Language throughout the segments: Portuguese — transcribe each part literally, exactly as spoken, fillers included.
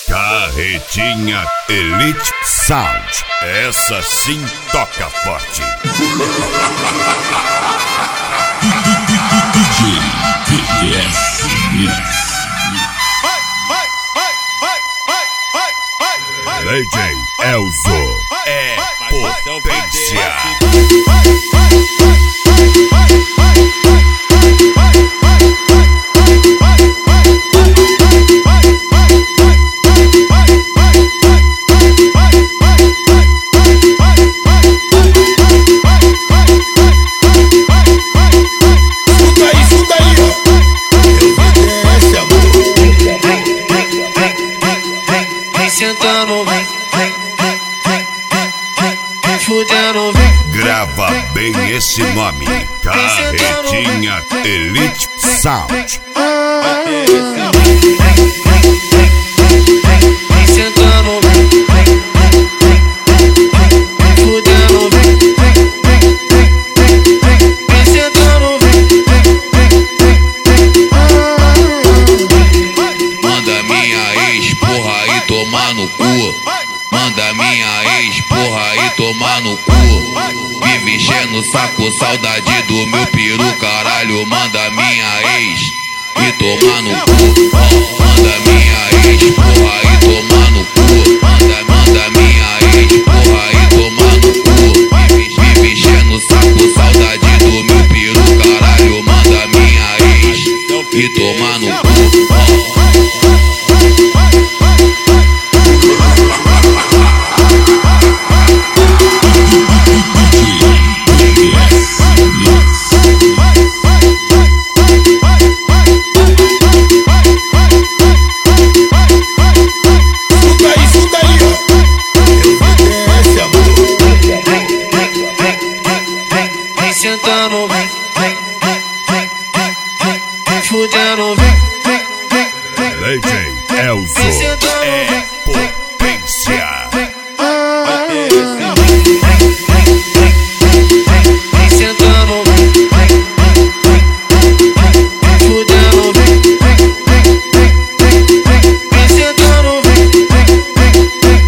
Carretinha Elite Sound, essa sim toca forte. D J P S Mix. Legend Elzo é potência. Sentando, vem, vem, vem, vem, vem, vem, fudendo, vem. Grava bem esse nome, Carretinha Elite Sound. Vem sentando, vem, vem, vem, vem, fudendo, vem, vem, vem, vem, vem, vem sentando, vem, vem, vem. Manda minha ex, porra, e tomar no cu. Manda minha ex, porra, e tomar no cu. Vive enchendo o saco, saudade do meu peru, caralho. Manda minha ex e tomar no cu. Manda minha ex, porra, e tomar no cu. Manda, manda minha ex, porra, e tomar no cu. Vive, vive enchendo o saco, saudade do meu peru, caralho. Manda minha ex e tomar no cu. Sentando, vem, vem, vem, vem, vem, vem, vem, fudendo, vem, vem, vem, vem. Legend Elzo é potência. Vem sentando, vem, vem, vem, vem, vem, fudendo, vem, vem, vem, vem, vem, vem sentando, vem, vem,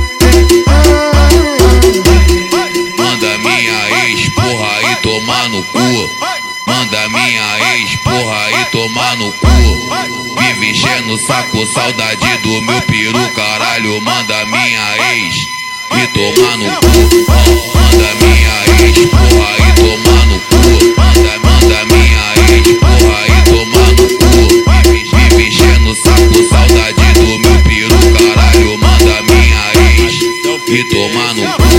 vem, vem. Manda minha ex, porra, e tomar no cu. Manda minha ex, porra, e tomar no cu. Vive enchendo o saco, saudade do meu peru, caralho. Manda minha ex e tomar no cu. Manda minha ex, porra, e tomar no cu. Manda, manda minha ex, porra, e tomar no cu. Vive, vive enchendo o saco, saudade do meu peru, caralho. Manda minha ex e tomar no cu.